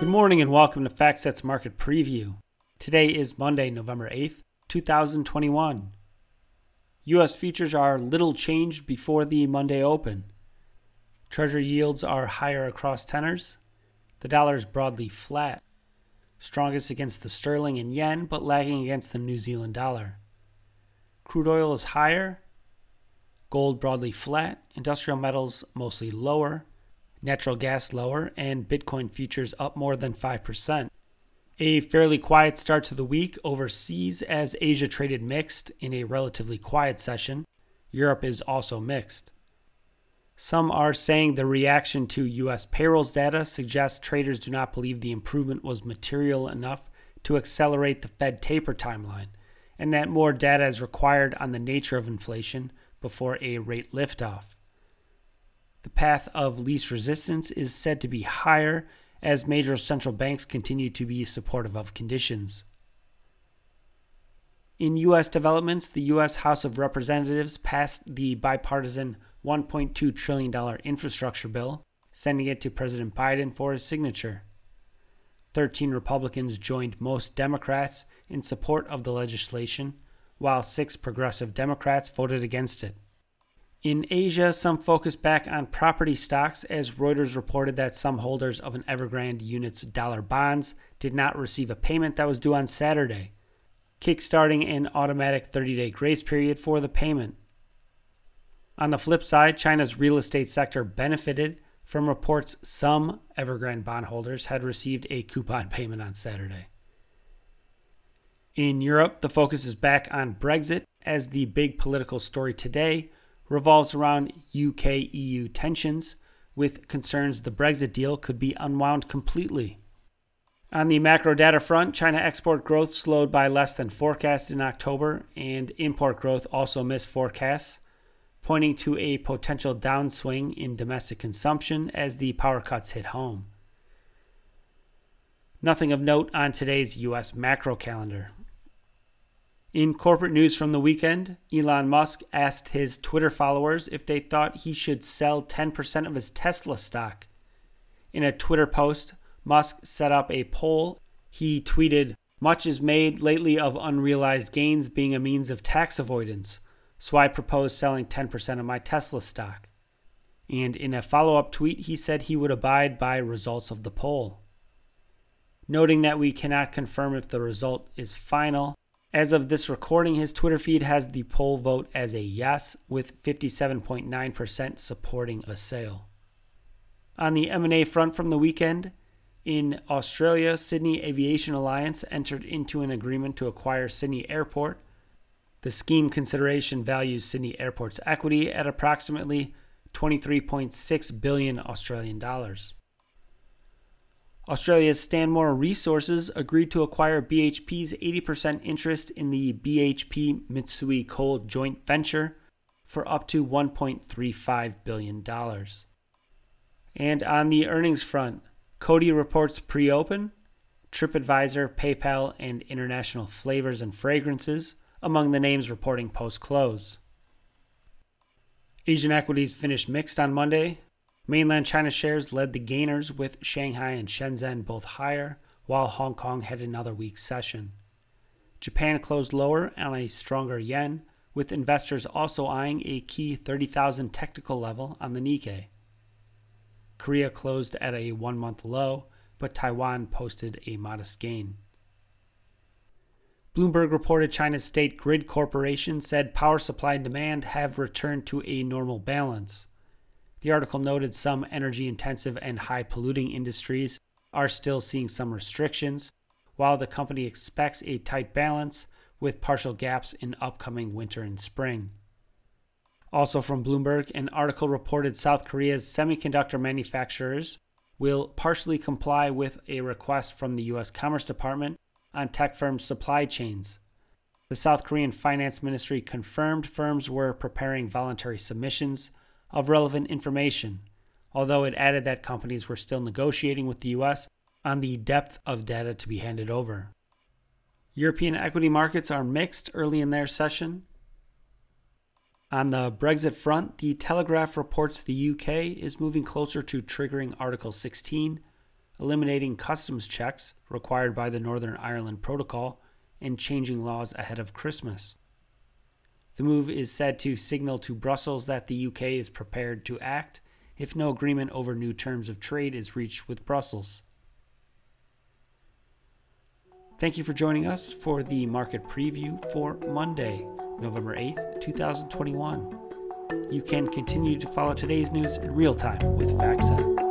morning and welcome to FactSet's Market Preview. Today is Monday, November 8th, 2021. U.S. futures are little changed before the Monday open. Treasury yields are higher across tenors. The dollar is broadly flat, strongest against the sterling and yen, but lagging against the New Zealand dollar. Crude oil is higher, gold broadly flat, industrial metals mostly lower, natural gas lower, and Bitcoin futures up more than 5%. A fairly quiet start to the week overseas as Asia traded mixed in a relatively quiet session. Europe is also mixed. Some are saying the reaction to U.S. payrolls data suggests traders do not believe the improvement was material enough to accelerate the Fed taper timeline, and that more data is required on the nature of inflation before a rate liftoff. The path of least resistance is said to be higher as major central banks continue to be supportive of conditions. In U.S. developments, the U.S. House of Representatives passed the bipartisan $1.2 trillion infrastructure bill, sending it to President Biden for his signature. 13 Republicans joined most Democrats in support of the legislation, while 6 progressive Democrats voted against it. In Asia, some focus back on property stocks as Reuters reported that some holders of an Evergrande unit's dollar bonds did not receive a payment that was due on Saturday, kickstarting an automatic 30-day grace period for the payment. On the flip side, China's real estate sector benefited from reports some Evergrande bondholders had received a coupon payment on Saturday. In Europe, the focus is back on Brexit as the big political story today revolves around UK-EU tensions, with concerns the Brexit deal could be unwound completely. On the macro data front, China export growth slowed by less than forecast in October, and import growth also missed forecasts, pointing to a potential downswing in domestic consumption as the power cuts hit home. Nothing of note on today's U.S. macro calendar. In corporate news from the weekend, Elon Musk asked his Twitter followers if they thought he should sell 10% of his Tesla stock. In a Twitter post, Musk set up a poll. He tweeted, "Much is made lately of unrealized gains being a means of tax avoidance, so I propose selling 10% of my Tesla stock." And in a follow-up tweet, he said he would abide by results of the poll. Noting that we cannot confirm if the result is final, as of this recording, his Twitter feed has the poll vote as a yes, with 57.9% supporting a sale. On the M&A front from the weekend, in Australia, Sydney Aviation Alliance entered into an agreement to acquire Sydney Airport. The scheme consideration values Sydney Airport's equity at approximately 23.6 billion Australian dollars. Australia's Stanmore Resources agreed to acquire BHP's 80% interest in the BHP Mitsui Coal joint venture for up to $1.35 billion. And on the earnings front, Coty reports pre-open, TripAdvisor, PayPal, and International Flavors and Fragrances among the names reporting post-close. Asian equities finished mixed on Monday. Mainland China shares led the gainers with Shanghai and Shenzhen both higher, while Hong Kong had another weak session. Japan closed lower on a stronger yen, with investors also eyeing a key 30,000 technical level on the Nikkei. Korea closed at a one-month low, but Taiwan posted a modest gain. Bloomberg reported China's State Grid Corporation said power supply and demand have returned to a normal balance. The article noted some energy-intensive and high-polluting industries are still seeing some restrictions, while the company expects a tight balance with partial gaps in upcoming winter and spring. Also from Bloomberg, an article reported South Korea's semiconductor manufacturers will partially comply with a request from the U.S. Commerce Department on tech firms' supply chains. The South Korean Finance Ministry confirmed firms were preparing voluntary submissions of relevant information, although it added that companies were still negotiating with the U.S. on the depth of data to be handed over. European equity markets are mixed early in their session. On the Brexit front, the Telegraph reports the UK is moving closer to triggering Article 16 eliminating customs checks required by the Northern Ireland Protocol, and changing laws ahead of Christmas. The move is said to signal to Brussels that the UK is prepared to act if no agreement over new terms of trade is reached with Brussels. Thank you for joining us for the market preview for Monday, November 8th, 2021. You can continue to follow today's news in real time with FactSet.